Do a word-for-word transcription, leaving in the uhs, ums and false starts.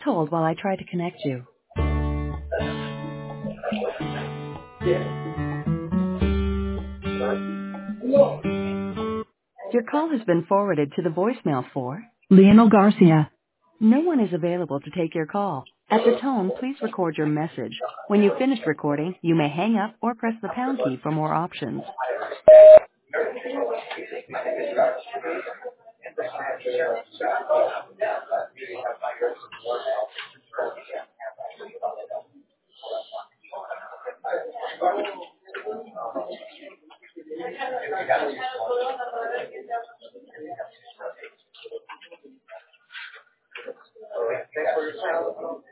hold while I try to connect you. Your call has been forwarded to the voicemail for Lionel Garcia. No one is available to take your call. At the tone, please record your message. When you've finished recording, you may hang up or press the pound key for more options. Thanks for your time.